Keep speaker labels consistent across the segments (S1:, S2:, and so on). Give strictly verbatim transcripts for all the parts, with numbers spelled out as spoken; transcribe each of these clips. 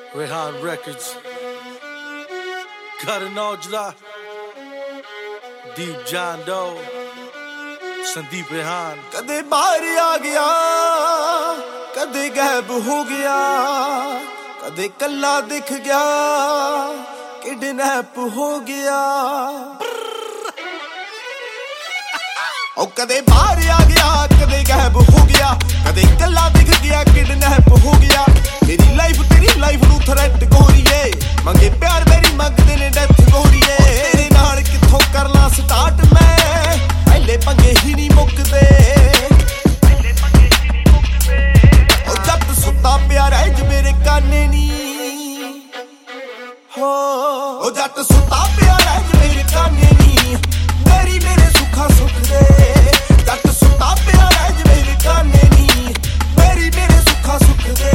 S1: Rehan Records, Karan Aujla, Deep John Doe, Sandeep Rehan.
S2: कदे बाहर आ गया, कदे गायब हो गया, कदे कल्ला दिख गया, किडनैप हो गया। ओ कदे बाहर आ गया, कदे गायब हो गया, कदे कल्ला दिख गया, किडनैप हो गया। मेरी लाइफ तेरी लाइफ नू थ्रेट गोरीए, मंगे प्यार मेरी मंगदे ने डेथ गोरीए। तेरे नाल किथों कर ला स्टार्ट मैं, पहले पंगे ही नहीं मुकदे, पहले पंगे ही नहीं मुकदे। ओ जट सुत्ता प्यार है ज मेरे काने नी, हो ओ जट सुत्ता प्यार है ज मेरे काने नी, मेरी मेरे सुखा सुख दे। जट सुत्ता प्यार है ज मेरे काने नी, मेरी मेरे सुखा सुख दे।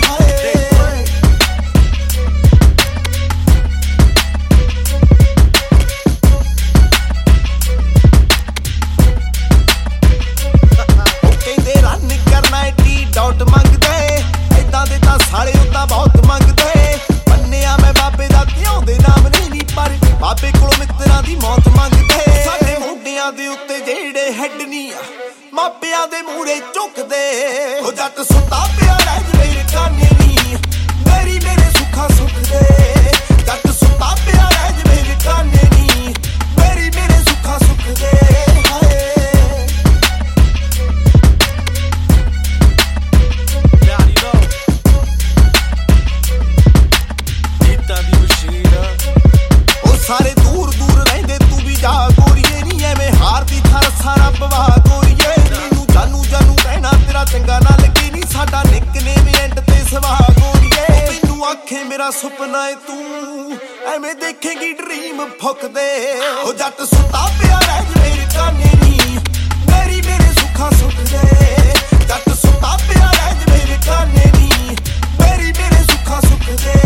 S2: ਡਾਊਟ ਮੰਗਦੇ ਐਦਾਂ ਦੇ ਤਾਂ ਸਾਲੇ ਉਦਾਂ ਬਹੁਤ ਮੰਗਦੇ। ਮੰਨਿਆ ਮੈਂ ਬਾਬੇ ਦਾ ਕਿਉਂ ਦੇ ਨਾਮ ਨਹੀਂ ਨੀ, ਪਰ ਬਾਬੇ ਕੋਲੋਂ ਮਿੱਤਰਾਂ ਦੀ ਮੌਤ ਮੰਗਦੇ। ਸਾਡੇ ਮੁੰਡਿਆਂ ਦੇ ਉੱਤੇ ਜਿਹੜੇ ਹੈਡ ਨਹੀਂ ਆ, ਮਾਪਿਆਂ ਦੇ ਮੂਹਰੇ ਝੁਕਦੇ। ਉਹ ਜੱਟ ਸੁੱਤਾ ਪਿਆ ਰਹਿ ਜ ਮੇਰੇ ਕਾਨੇ ਨੀ, ਮੇਰੀ ਮੇਰੇ ਸੁੱਖਾ ਸੁੱਖ ਦੇ। ਜੱਟ ਸੁੱਤਾ ਪਿਆ ਰਹਿ ਜ ਮੇਰੇ ਕਾਨੇ ਨੀ, ਮੇਰੀ ਮੇਰੇ ਸੁੱਖਾ ਸੁੱਖ ਦੇ। ਸਾਰੇ ਦੂਰ ਦੂਰ ਰਹਿੰਦੇ ਤੂੰ ਵੀ ਜਾ ਗੋਰੀਏ, ਨੀ ਐਵੇਂ ਹਾਰ ਦੀ ਥਰ ਸਾਰਾ ਪਵਾ ਗੋਰੀਏ। ਮੈਨੂੰ ਜਾਨੂ ਜਾਨੂ ਕਹਿਣਾ ਤੇਰਾ ਚੰਗਾ ਨਾ ਲੱਗੇ ਨੀ, ਸਾਡਾ ਨਿਕਨੇਮ ਐਂਡ ਤੇ ਸਵਾ ਗੋਰੀਏ। ਮੈਨੂੰ ਆਖੇ ਮੇਰਾ ਸੁਪਨਾ ਏ ਤੂੰ, ਐਵੇਂ ਦੇਖੇਗੀ ਡ੍ਰੀਮ ਫੁੱਕਦੇ। ਉਹ ਜੱਟ ਸੁੱਤਾ ਪਿਆ ਰਹਿ ਜ ਮੇਰੇ ਕਾਨੇ ਨੀ, ਮੇਰੀ ਮੇਰੇ ਸੁੱਖਾ ਸੁੱਖ ਦੇ। ਜੱਟ ਸੁੱਤਾ ਪਿਆ ਰਹਿ ਜ ਮੇਰੇ ਕਾਨੇ ਨੀ, ਮੇਰੀ ਮੇਰੇ ਸੁੱਖਾ ਸੁੱਖ ਦੇ।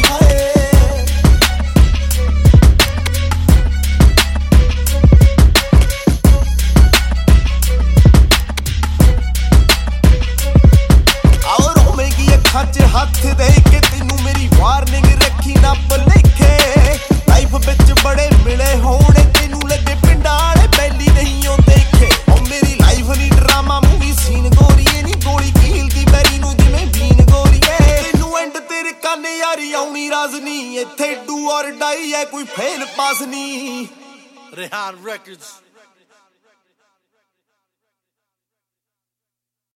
S2: ਹੱਥ ਹੱਥ ਦੇ ਕੇ ਤੈਨੂੰ ਮੇਰੀ ਵਾਰਨਿੰਗ ਰੱਖੀ ਨਾ ਭੁਲੇਖੇ। ਲਾਈਫ ਵਿੱਚ ਬੜੇ ਮਿਲੇ ਹੋਣੇ ਤੈਨੂੰ ਲੱਗੇ ਪਿੰਡਾਂ ਵਾਲੇ ਬੈਲੀ ਨਹੀਂ ਉਹ ਦੇਖੇ। ਉਹ ਮੇਰੀ ਲਾਈਫ ਨੀ ਡਰਾਮਾ ਮੂਵੀ ਸੀਨ ਗੋਰੀਏ, ਨੀ ਗੋਲੀ ਕੀਲਦੀ ਬੈਰੀ ਨੂੰ ਜਿਵੇਂ ਬੀਨ ਗੋਰੀਏ। ਤੈਨੂੰ ਐਂਡ ਤੇਰੇ ਕੰਨ ਯਾਰੀ ਆਉਣੀ ਰਾਜ਼ ਨੀ, ਇੱਥੇ ਡੂ ਔਰ ਡਾਈ ਐ ਕੋਈ ਫੇਲ ਪਾਸ ਨੀ।
S1: Rehan Records.